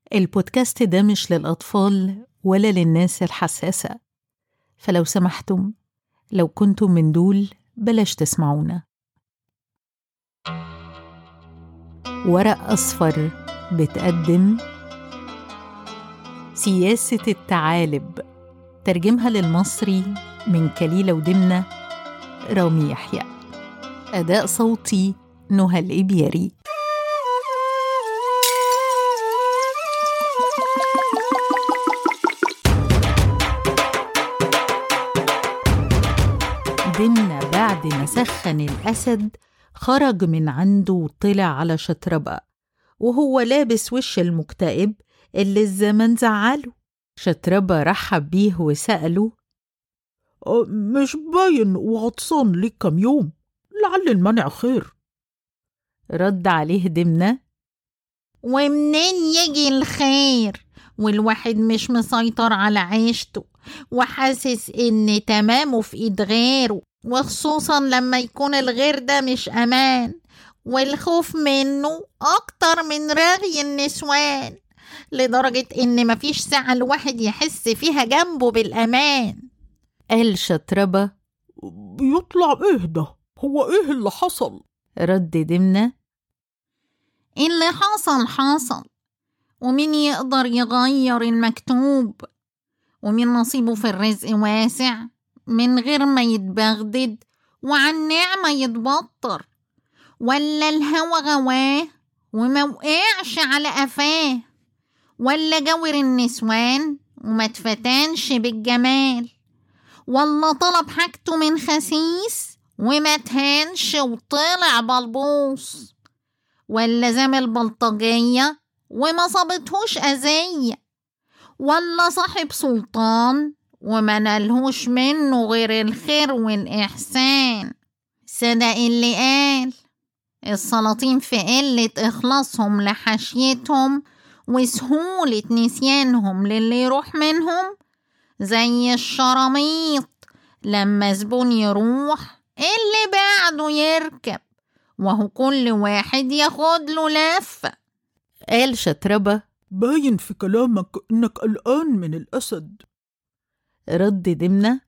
البودكاست ده مش للأطفال ولا للناس الحساسة، فلو سمحتم لو كنتم من دول بلاش تسمعونا. ورق أصفر بتقدم سياسة الثعالب، ترجمها للمصري من كليلة ودمنة رامي يحيى، أداء صوتي نهى الإبياري. دمنة بعد ما سخن الأسد خرج من عنده وطلع على شطربة وهو لابس وش المكتئب اللي الزمن زعله. شطربة رحب بيه وسأله: مش باين وغطسان ليك كم يوم، لعل المنع خير. رد عليه دمنة: ومنين يجي الخير والواحد مش مسيطر على عيشته وحاسس ان تمامه في ايد غيره، وخصوصا لما يكون الغير ده مش امان، والخوف منه اكتر من رغي النسوان، لدرجة ان مفيش ساعة الواحد يحس فيها جنبه بالامان. قال شطربة: بيطلع ايه ده؟ هو ايه اللي حصل؟ رد دمنة: اللي حصل ومين يقدر يغير المكتوب، ومين نصيبه في الرزق واسع من غير ما يتبغدد وعن نعمة يتبطر، ولا الهوى غواه وما وقعش على قفاه، ولا جور النسوان وما تفتنش بالجمال، ولا طلب حاجته من خسيس وما تهانش وطلع بلبوس، ولا زمل بلطجية وما صابتهوش أذية، ولا صاحب سلطان وما نالهوش منه غير الخير والإحسان. صدق اللي قال: السلاطين في قلة إخلاصهم لحاشيتهم وسهولة نسيانهم للي يروح منهم، زي الشراميط لما زبون يروح اللي بعده يركب، وهو كل واحد ياخد له لفة. قال شطربة: باين في كلامك إنك قلقان من الأسد. رد دمنة: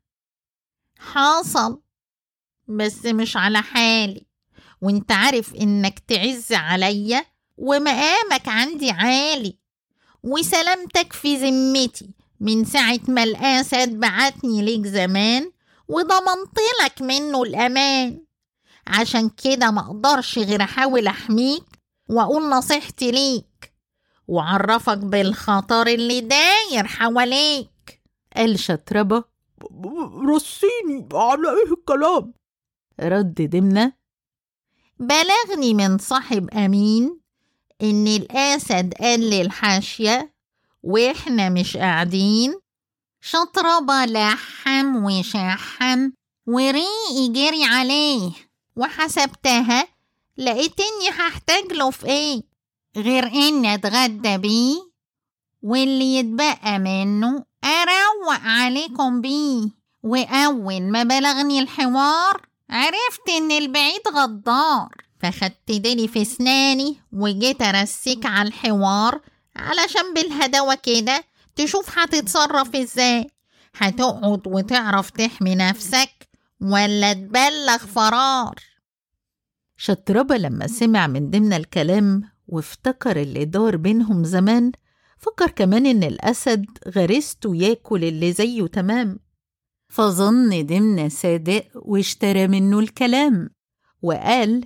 حصل، بس مش على حالي، وانت عارف إنك تعز عليا ومقامك عندي عالي، وسلامتك في ذمتي من ساعة ما الأسد بعتني ليك زمان وضمنتلك منه الأمان. عشان كده ما اقدرش غير احاول احميك واقول نصيحتي ليك وعرفك بالخطر اللي داير حواليك. قال شطربة: رسيني على ايه الكلام؟ رد دمنة: بلغني من صاحب امين ان الاسد قال للحاشية واحنا مش قاعدين، شطربة لحم وشحم وريقي جري عليه، وحسبتها لقيت اني هحتاج له في ايه غير اني اتغدى بيه، واللي يتبقى منه اروق عليكم بيه. واول ما بلغني الحوار عرفت ان البعيد غدار، فخدت ديلي في اسناني وجيت ارسيك على الحوار علشان بالهدوة كده تشوف هتتصرف ازاي، هتقعد وتعرف تحمي نفسك ولا تبلغ فرار. شطربة لما سمع من دمنة الكلام وافتكر اللي دار بينهم زمان، فكر كمان إن الأسد غريزته ياكل اللي زيه تمام، فظن دمنة صادق واشترى منه الكلام وقال: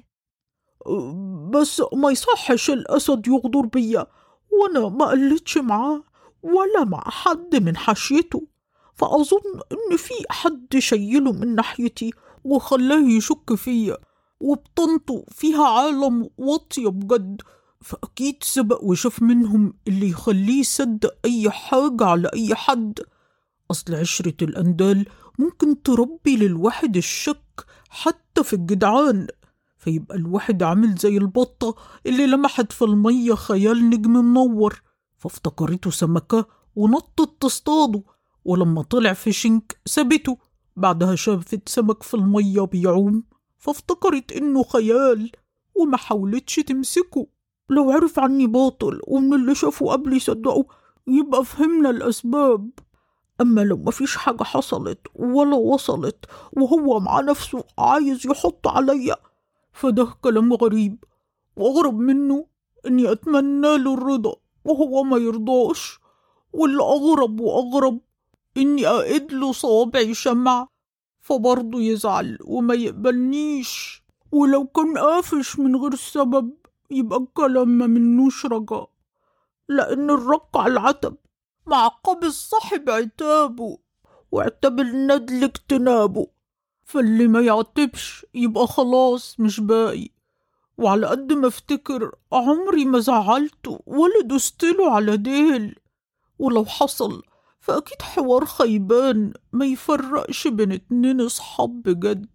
بس ما يصحش الأسد يغدر بيا، وأنا ما قلتش معاه ولا مع حد من حاشيته، فأظن إن في حد شيله من ناحيتي وخلاه يشك فيا، وبطنته فيها عالم واطية بجد، فأكيد سبق وشاف منهم اللي يخليه يصدق أي حاجة على أي حد. أصل عشرة الأندال ممكن تربي للواحد الشك حتى في الجدعان، فيبقى الواحد عامل زي البطة اللي لمحت في المية خيال نجم منور فافتكرته سمكة ونطت تصطاده، ولما طلع في شنك سابته، بعدها شافت سمك في المية بيعوم فافتكرت إنه خيال وما حاولتش تمسكه. لو عرف عني باطل ومن اللي شافوا قبلي صدقوا يبقى فهمنا الأسباب. أما لو مفيش حاجة حصلت ولا وصلت وهو مع نفسه عايز يحط عليا، فده كلام غريب، وأغرب منه إني أتمنى له الرضا وهو ما يرضاش، واللي أغرب وأغرب إني أقيد له صوابعي شمع فبرضه يزعل وما يقبلنيش. ولو كان قافش من غير سبب يبقى الكلام ما منوش رجاء، لأن الرق على العتب مع قبض صاحب عتابه، واعتب الندل اجتنابه، فاللي ما يعتبش يبقى خلاص مش باقي. وعلى قد ما افتكر عمري ما زعلته ولا دوستله على ديل، ولو حصل فأكيد حوار خيبان ما يفرقش بين اتنين اصحاب بجد.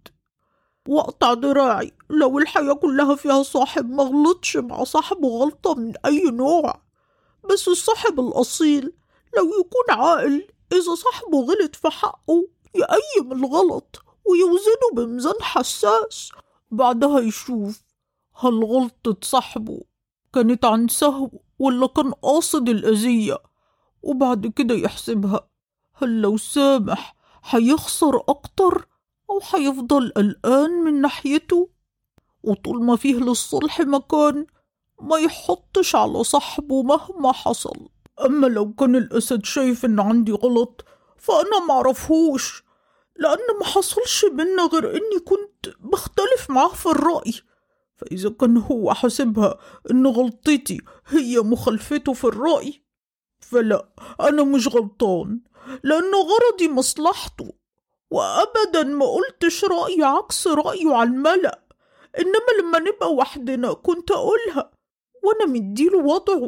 واقطع دراعي لو الحياة كلها فيها صاحب ما غلطش مع صاحبه غلطة من أي نوع، بس الصاحب الأصيل لو يكون عاقل إذا صاحبه غلط في حقه يقيم الغلط ويوزنه بميزان حساس، بعدها يشوف هل غلطة صاحبه كانت عن سهو ولا كان قاصد الأذية، وبعد كده يحسبها هل لو سامح هيخسر أكتر أو هيفضل قلقان من ناحيته. وطول ما فيه للصلح مكان ما يحطش على صاحبه مهما حصل. أما لو كان الأسد شايف إن عندي غلط فأنا معرفهوش، لأن ما حصلش بينا غير إني كنت بختلف معاه في الرأي، فإذا كان هو حاسبها إن غلطتي هي مخالفته في الرأي فلا، أنا مش غلطان لأن غرضي مصلحته، وأبدا ما قلتش رأي عكس رأيه على الملأ، إنما لما نبقى وحدنا كنت أقولها وأنا مديله وضعه.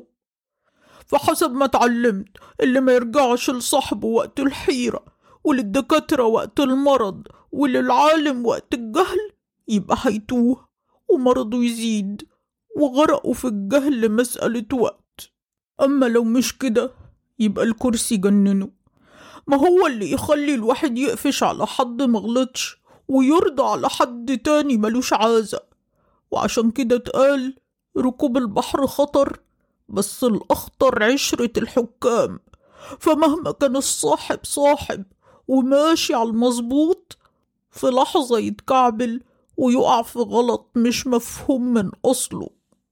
فحسب ما اتعلمت اللي ما يرجعش لصاحبه وقت الحيرة، وللدكاترة وقت المرض، وللعالم وقت الجهل، يبقى هيتوه ومرضه يزيد وغرقه في الجهل مسألة وقت. أما لو مش كده يبقى الكرسي جننه، ما هو اللي يخلي الواحد يقفش على حد مغلطش ويرضى على حد تاني ملوش عازة. وعشان كده اتقال ركوب البحر خطر بس الأخطر عشرة الحكام، فمهما كان الصاحب صاحب وماشي على المظبوط في لحظة يتكعبل ويقع في غلط مش مفهوم من أصله.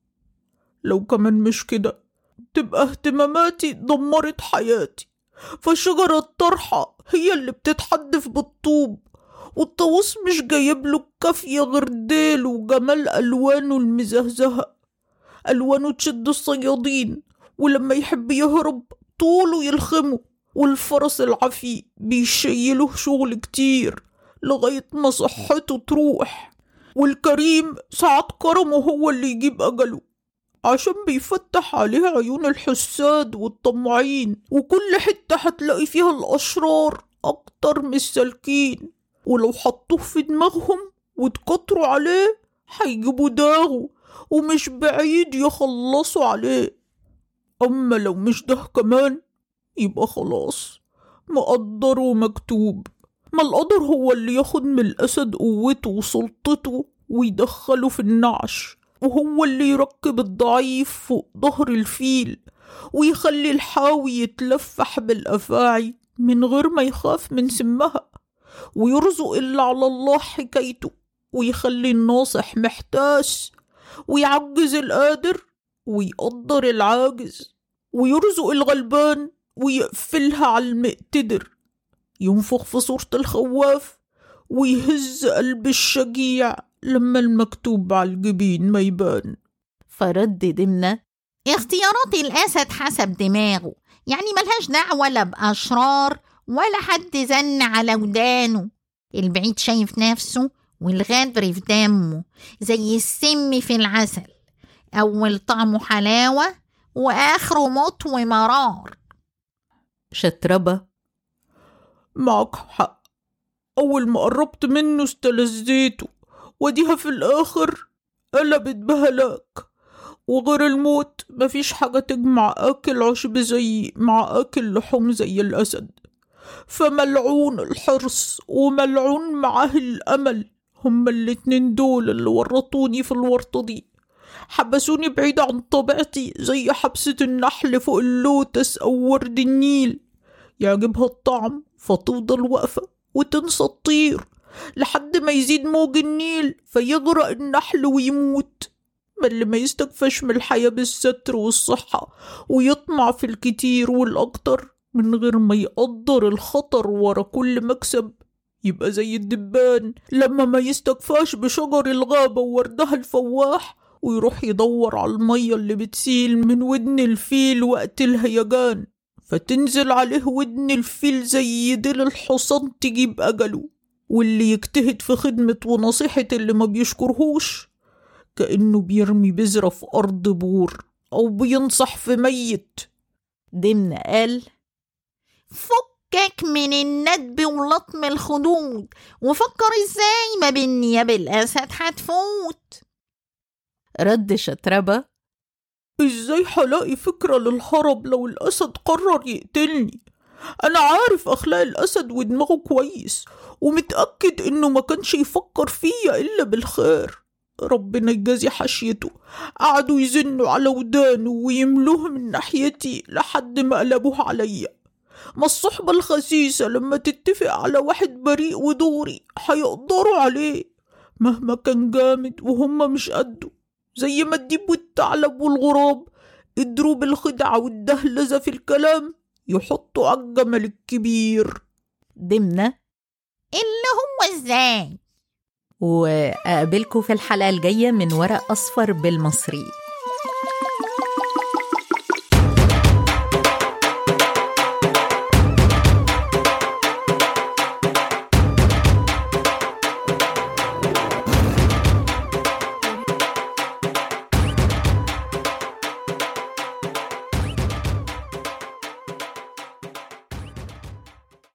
لو كمان مش كده تبقى اهتماماتي دمرت حياتي، فالشجرة الطرحة هي اللي بتتحدف بالطوب، والطاووس مش جايبله الكافية غير ديل وجمال ألوانه المزهزهة. ألوانه تشد الصيادين، ولما يحب يهرب طوله يلخمه، والفرس العفي بيشيله شغل كتير لغاية ما صحته تروح، والكريم ساعات كرمه هو اللي يجيب أجله، عشان بيفتح عليه عيون الحساد والطماعين، وكل حتة هتلاقي فيها الأشرار أكتر من السالكين، ولو حطوه في دماغهم وتكتروا عليه هيجيبوا داغه ومش بعيد يخلصوا عليه. أما لو مش ده كمان يبقى خلاص مقدر ومكتوب، ما القدر هو اللي ياخد من الأسد قوته وسلطته ويدخله في النعش، وهو اللي يركب الضعيف فوق ظهر الفيل ويخلي الحاوي يتلفح بالأفاعي من غير ما يخاف من سمها، ويرزق اللي على الله حكايته ويخلي الناصح محتاس، ويعجز القادر ويقدر العاجز، ويرزق الغلبان ويقفلها على المقتدر، ينفخ في صورة الخواف ويهز قلب الشجيع لما المكتوب على الجبين ما يبان. فرد دمنة: اختيارات الأسد حسب دماغه، يعني ملهاش دعوة لا بأشرار ولا حد زن على ودانه. البعيد شايف نفسه والغدر في دمه زي السم في العسل، أول طعمه حلاوة وآخره موت ومرار. شتربة: معك حق، أول ما قربت منه استلذيته، وديها في الآخر قلبت بهلاك، وغير الموت مفيش حاجة تجمع آكل عشب زي مع آكل لحوم زي الأسد، فملعون الحرص وملعون معاه الأمل، هما الاتنين دول اللي ورطوني في الورطة دي، حبسوني بعيد عن طبيعتي زي حبسة النحل فوق اللوتس أو ورد النيل. يعجبها الطعم فتفضل واقفة وتنسى تطير لحد ما يزيد موج النيل فيغرق النحل ويموت. ما اللي ما يستكفاش من الحياة بالستر والصحة ويطمع في الكتير والأكتر من غير ما يقدر الخطر ورا كل مكسب، يبقى زي الدبان لما ما يستكفاش بشجر الغابة ووردها الفواح ويروح يدور على المية اللي بتسيل من ودن الفيل وقت الهيجان، فتنزل عليه ودن الفيل زي ديل الحصان تجيب أجله. واللي يجتهد في خدمة ونصيحة اللي ما بيشكرهوش كأنه بيرمي بذرة في أرض بور أو بينصح في ميت. دمنة قال: فكك من الندب ولطم الخدود وفكر ازاي ما بين نياب الأسد هتفوت. رد شتربة: ازاي هلاقي فكرة للهرب لو الأسد قرر يقتلني؟ أنا عارف أخلاق الأسد ودماغه كويس ومتأكد إنه ما كانش يفكر فيا إلا بالخير. ربنا يجازي حشيته، قعدوا يزنوا على ودانه ويملوه من ناحيتي لحد ما قلبوه عليا. ما الصحبة الخسيسة لما تتفق على واحد بريء ودوري هيقدروا عليه مهما كان جامد وهم مش قده، زي ما الديب والثعلب والغراب قدروا بالخدعة والدهلزة في الكلام يحطوا على الجمل الكبير. دمنة: اللي هو ازاي؟ وأقابلكم في الحلقة الجاية من ورق أصفر بالمصري.